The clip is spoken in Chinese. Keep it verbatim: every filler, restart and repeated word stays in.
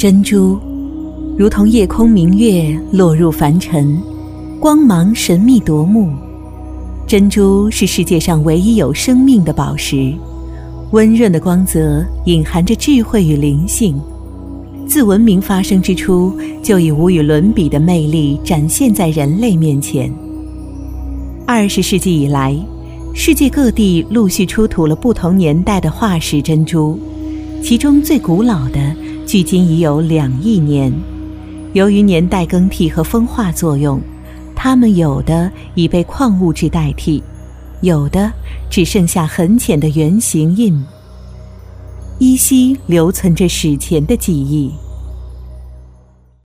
珍珠如同夜空明月落入凡尘，光芒神秘夺目。珍珠是世界上唯一有生命的宝石，温润的光泽隐含着智慧与灵性，自文明发生之初就以无与伦比的魅力展现在人类面前。二十世纪以来，世界各地陆续出土了不同年代的化石珍珠，其中最古老的距今已有两亿年。由于年代更替和风化作用，它们有的已被矿物质代替，有的只剩下很浅的圆形印，依稀留存着史前的记忆。